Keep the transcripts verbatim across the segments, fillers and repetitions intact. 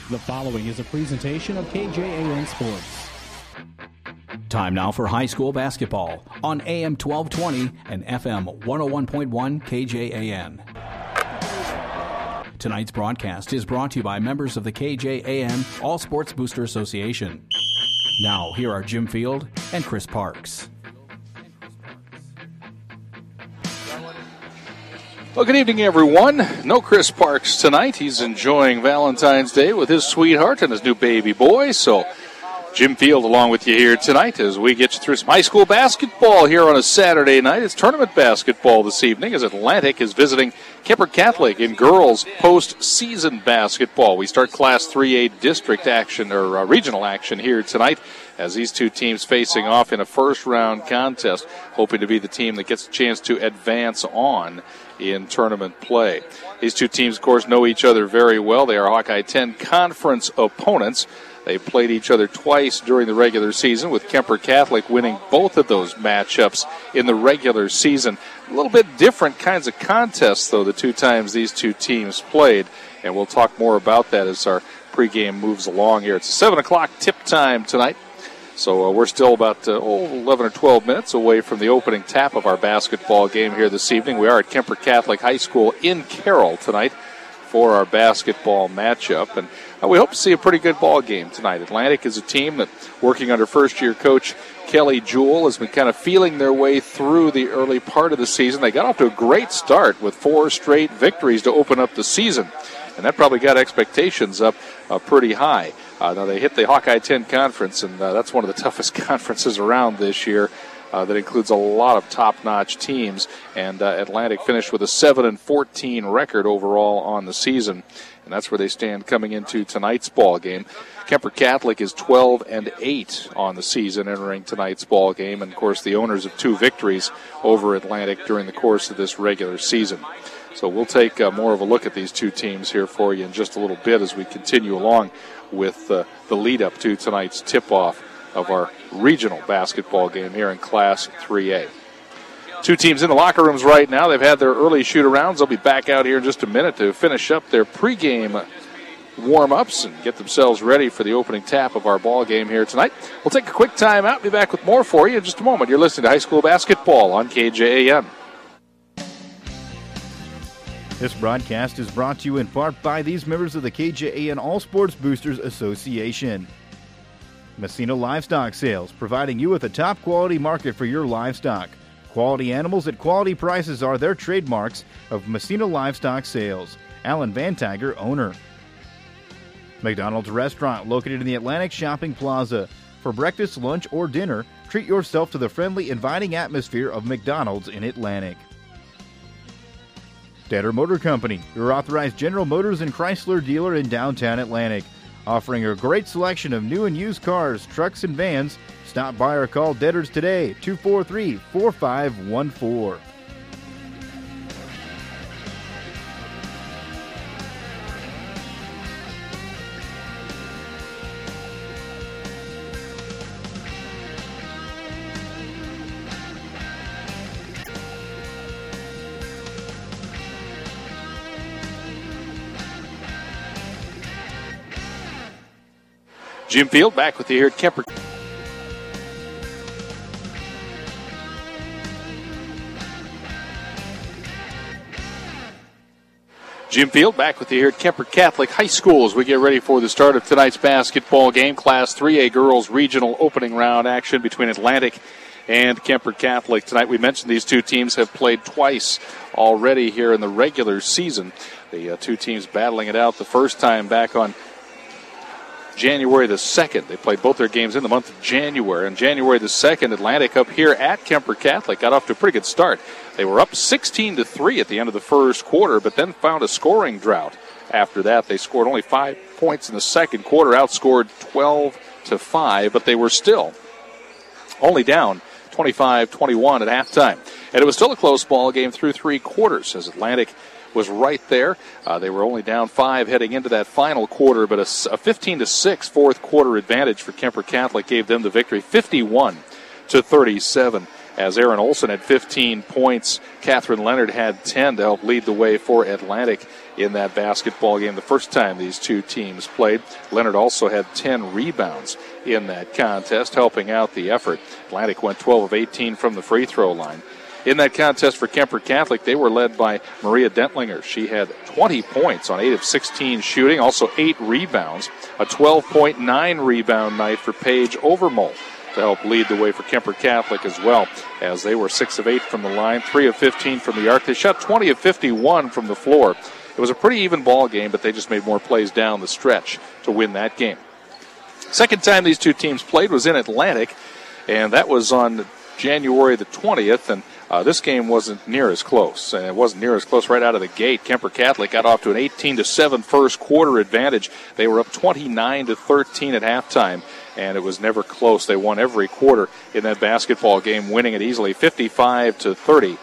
The following is a presentation of K J A N Sports. Time now for high school basketball on A M twelve twenty and F M one oh one point one K J A N. Tonight's broadcast is brought to you by members of the K J A N All Sports Booster Association. Now, here are Jim Field and Chris Parks. Well, good evening, everyone. No Chris Parks tonight. He's enjoying Valentine's Day with his sweetheart and his new baby boy. So, Jim Field along with you here tonight as we get you through some high school basketball here on a Saturday night. It's tournament basketball this evening as Atlantic is visiting Kemper Catholic in girls postseason basketball. We start Class three A district action or uh, regional action here tonight as these two teams facing off in a first-round contest, hoping to be the team that gets a chance to advance on in tournament play. These two teams, of course, know each other very well. They are Hawkeye ten conference opponents. They played each other twice during the regular season, with Kemper Catholic winning both of those matchups in the regular season. A little bit different kinds of contests, though, the two times these two teams played, and we'll talk more about that as our pregame moves along here. It's a seven o'clock tip time tonight. So uh, we're still about uh, oh, eleven or twelve minutes away from the opening tap of our basketball game here this evening. We are at Kemper Catholic High School in Carroll tonight for our basketball matchup. And uh, we hope to see a pretty good ball game tonight. Atlantic is a team that, working under first-year coach Kelly Jewell, has been kind of feeling their way through the early part of the season. They got off to a great start with four straight victories to open up the season. And that probably got expectations up uh, pretty high. Uh, now, they hit the Hawkeye ten conference, and uh, that's one of the toughest conferences around this year. Uh, that includes a lot of top-notch teams. And uh, Atlantic finished with a seven and fourteen record overall on the season. And that's where they stand coming into tonight's ball game. Kemper Catholic is twelve and eight on the season entering tonight's ball game. And, of course, the owners of two victories over Atlantic during the course of this regular season. So we'll take uh, more of a look at these two teams here for you in just a little bit as we continue along with uh, the lead-up to tonight's tip-off of our regional basketball game here in Class three A. Two teams in the locker rooms right now. They've had their early shoot-arounds. They'll be back out here in just a minute to finish up their pregame warm-ups and get themselves ready for the opening tap of our ball game here tonight. We'll take a quick time out. Be back with more for you in just a moment. You're listening to High School Basketball on K J A N. This broadcast is brought to you in part by these members of the K J A N All Sports Boosters Association. Messina Livestock Sales, providing you with a top-quality market for your livestock. Quality animals at quality prices are their trademarks of Messina Livestock Sales. Alan Van Tiger, owner. McDonald's Restaurant, located in the Atlantic Shopping Plaza. For breakfast, lunch, or dinner, treat yourself to the friendly, inviting atmosphere of McDonald's in Atlantic. Detter Motor Company, your authorized General Motors and Chrysler dealer in downtown Atlantic. Offering a great selection of new and used cars, trucks, and vans. Stop by or call Detters today, two four three, four five one four. Jim Field back with you here at Kemper. Jim Field back with you here at Kemper Catholic High School as we get ready for the start of tonight's basketball game. Class three A girls regional opening round action between Atlantic and Kemper Catholic. Tonight we mentioned these two teams have played twice already here in the regular season. The uh, two teams battling it out the first time back on January the second. They played both their games in the month of January. On January the second, Atlantic up here at Kemper Catholic got off to a pretty good start. They were up sixteen to three at the end of the first quarter, but then found a scoring drought. After that, they scored only five points in the second quarter, outscored twelve to five, but they were still only down twenty-five twenty-one at halftime. And it was still a close ball game through three quarters as Atlantic was right there. Uh, they were only down five heading into that final quarter, but a, a fifteen to six fourth quarter advantage for Kemper Catholic gave them the victory, fifty-one to thirty-seven. As Aaron Olson had fifteen points, Catherine Leonard had ten to help lead the way for Atlantic in that basketball game the first time these two teams played. Leonard also had ten rebounds in that contest, helping out the effort. Atlantic went twelve of eighteen from the free throw line. In that contest for Kemper Catholic, they were led by Maria Dentlinger. She had twenty points on eight of sixteen shooting, also eight rebounds. A twelve point nine rebound night for Paige Overmole to help lead the way for Kemper Catholic as well, as they were six of eight from the line, three of fifteen from the arc. They shot twenty of fifty-one from the floor. It was a pretty even ball game, but they just made more plays down the stretch to win that game. Second time these two teams played was in Atlantic, and that was on January the twentieth, and uh, this game wasn't near as close, and it wasn't near as close right out of the gate. Kemper Catholic got off to an eighteen to seven first quarter advantage. They were up twenty-nine to thirteen at halftime, and it was never close. They won every quarter in that basketball game, winning it easily, fifty-five to thirty.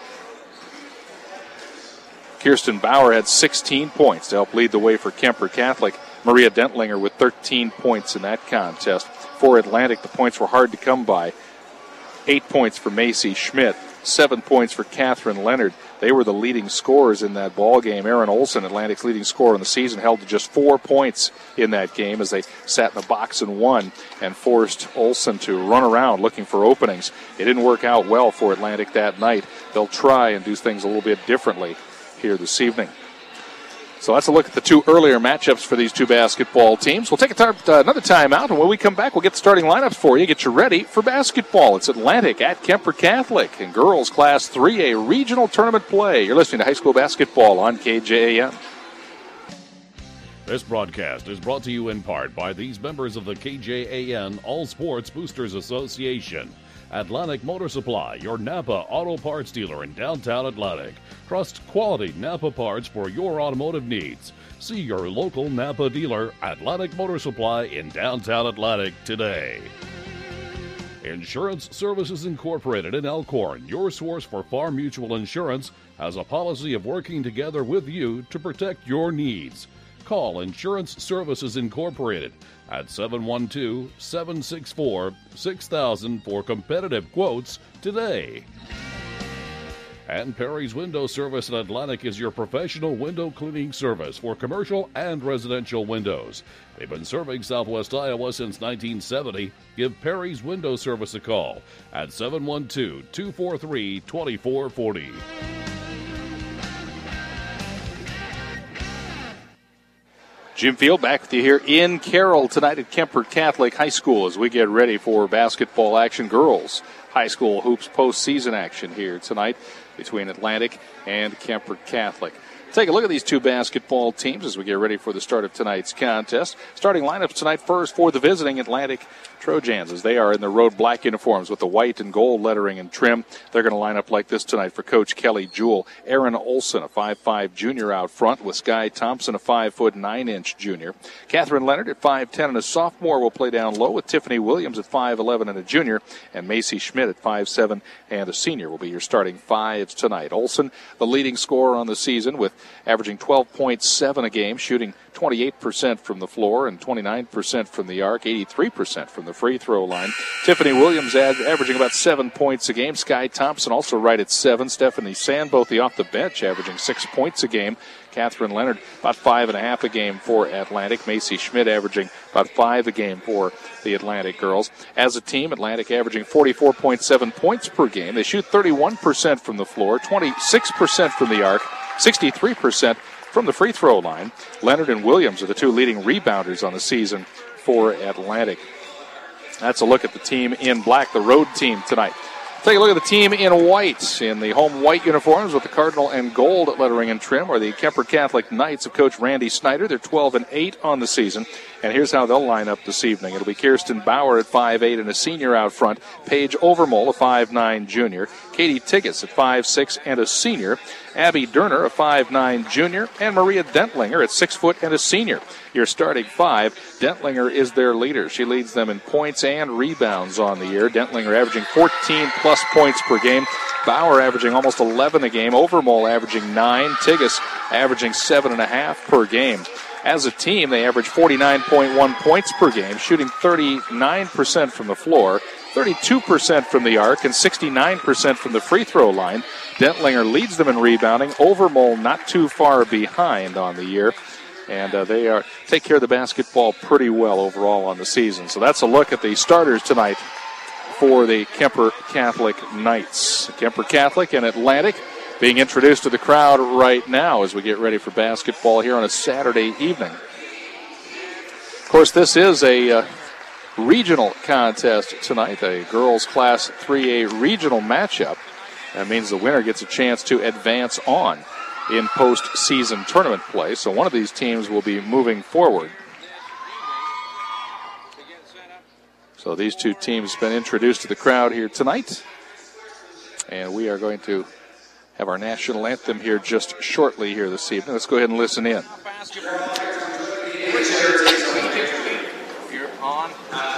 Kirsten Bauer had sixteen points to help lead the way for Kemper Catholic. Maria Dentlinger with thirteen points in that contest. For Atlantic, the points were hard to come by. Eight points for Macy Schmidt, seven points for Catherine Leonard. They were the leading scorers in that ball game. Erin Olson, Atlantic's leading scorer in the season, held to just four points in that game as they sat in the box and won and forced Olson to run around looking for openings. It didn't work out well for Atlantic that night. They'll try and do things a little bit differently here this evening. So let's look at the two earlier matchups for these two basketball teams. We'll take a tar- uh, another timeout, and when we come back, we'll get the starting lineups for you, get you ready for basketball. It's Atlantic at Kemper Catholic in girls Class three A regional tournament play. You're listening to high school basketball on K J A M. This broadcast is brought to you in part by these members of the K J A N All Sports Boosters Association. Atlantic Motor Supply, your Napa auto parts dealer in downtown Atlantic. Trust quality Napa parts for your automotive needs. See your local Napa dealer, Atlantic Motor Supply in downtown Atlantic today. Insurance Services Incorporated in Elkhorn, your source for Farm Mutual Insurance, has a policy of working together with you to protect your needs. Call Insurance Services Incorporated at seven one two, seven six four, six thousand for competitive quotes today. And Perry's Window Service in Atlantic is your professional window cleaning service for commercial and residential windows. They've been serving Southwest Iowa since nineteen seventy. Give Perry's Window Service a call at seven one two, two four three, two four four zero. Jim Field back with you here in Carroll tonight at Kemper Catholic High School as we get ready for basketball action. Girls high school hoops postseason action here tonight between Atlantic and Kemper Catholic. Take a look at these two basketball teams as we get ready for the start of tonight's contest. Starting lineups tonight first for the visiting Atlantic Trojans as they are in their road black uniforms with the white and gold lettering and trim. They're going to line up like this tonight for Coach Kelly Jewell. Erin Olson, a five five junior out front, with Sky Thompson, a five foot nine inch junior. Catherine Leonard at five ten and a sophomore will play down low, with Tiffany Williams at five eleven and a junior. And Macy Schmidt at five seven and a senior will be your starting fives tonight. Olson, the leading scorer on the season, with averaging twelve point seven a game, shooting twenty-eight percent from the floor and twenty-nine percent from the arc, eighty-three percent from the free throw line. Tiffany Williams ad- averaging about seven points a game. Sky Thompson also right at seven. Stephanie Sand, both the off the bench, averaging six points a game. Catherine Leonard, about five and a half a game for Atlantic. Macy Schmidt averaging about five a game for the Atlantic girls. As a team, Atlantic averaging forty-four point seven points per game. They shoot thirty-one percent from the floor, twenty-six percent from the arc, sixty-three percent from the free throw line. Leonard and Williams are the two leading rebounders on the season for Atlantic. That's a look at the team in black, the road team tonight. Take a look at the team in white. In the home white uniforms with the cardinal and gold lettering and trim are the Kemper Catholic Knights of Coach Randy Snyder. They're twelve and eight on the season. And here's how they'll line up this evening. It'll be Kirsten Bauer at five eight and a senior out front. Paige Overmole, a five nine junior. Katie Tiggis at five six and a senior. Abby Derner, a five nine junior. And Maria Dentlinger at six foot and a senior. Your starting five. Dentlinger is their leader. She leads them in points and rebounds on the year. Dentlinger averaging fourteen plus points per game. Bauer averaging almost eleven a game. Overmole averaging nine. Tiggis averaging seven and a half per game. As a team, they average forty-nine point one points per game, shooting thirty-nine percent from the floor, thirty-two percent from the arc and sixty-nine percent from the free throw line. Dentlinger leads them in rebounding. Overmole not too far behind on the year. And uh, they are take care of the basketball pretty well overall on the season. So that's a look at the starters tonight for the Kemper Catholic Knights. Kemper Catholic and Atlantic being introduced to the crowd right now as we get ready for basketball here on a Saturday evening. Of course, this is a uh, regional contest tonight, a girls Class three A regional matchup. That means the winner gets a chance to advance on in postseason tournament play. So one of these teams will be moving forward. So these two teams have been introduced to the crowd here tonight. And we are going to have our national anthem here just shortly here this evening. Let's go ahead and listen in. You're on.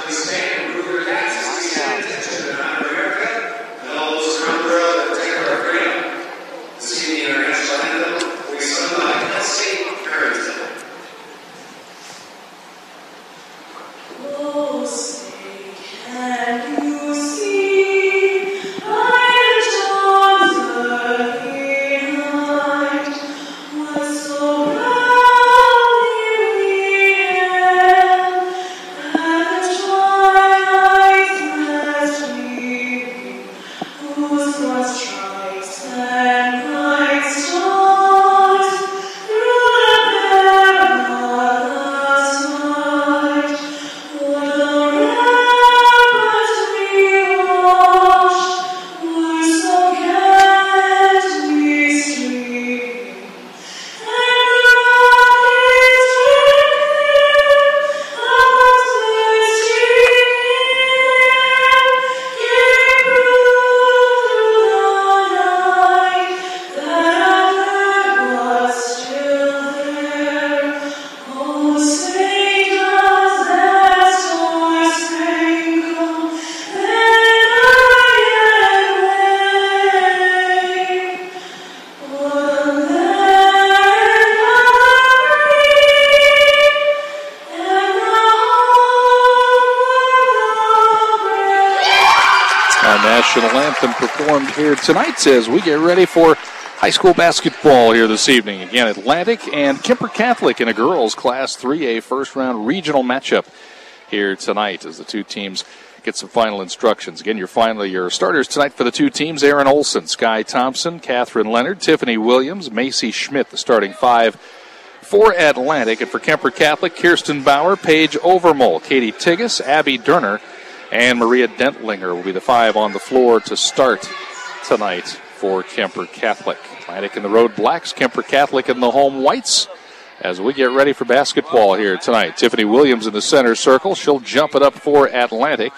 National anthem performed here tonight as we get ready for high school basketball here this evening. Again, Atlantic and Kemper Catholic in a girls Class three A first-round regional matchup here tonight as the two teams get some final instructions. Again, your final, your starters tonight for the two teams: Aaron Olson, Sky Thompson, Catherine Leonard, Tiffany Williams, Macy Schmidt, the starting five for Atlantic. And for Kemper Catholic, Kirsten Bauer, Paige Overmole, Katie Tigas, Abby Durner, and Maria Dentlinger will be the five on the floor to start tonight for Kemper Catholic. Atlantic in the road blacks, Kemper Catholic in the home whites as we get ready for basketball here tonight. Tiffany Williams in the center circle. She'll jump it up for Atlantic.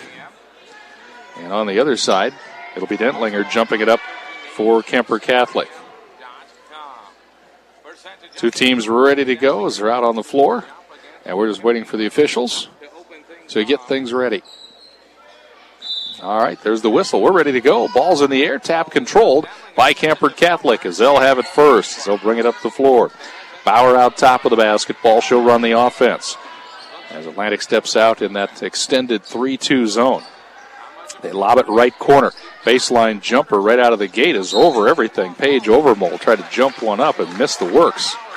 And on the other side, it'll be Dentlinger jumping it up for Kemper Catholic. Two teams ready to go as they're out on the floor. And we're just waiting for the officials to get things ready. All right, there's the whistle. We're ready to go. Ball's in the air, tap controlled by Kemper Catholic as they'll have it first. They'll bring it up the floor. Bauer out top of the basketball. She'll run the offense as Atlantic steps out in that extended three two zone. They lob it right corner. Baseline jumper right out of the gate is over everything. Paige Overmole tried to jump one up and missed the works.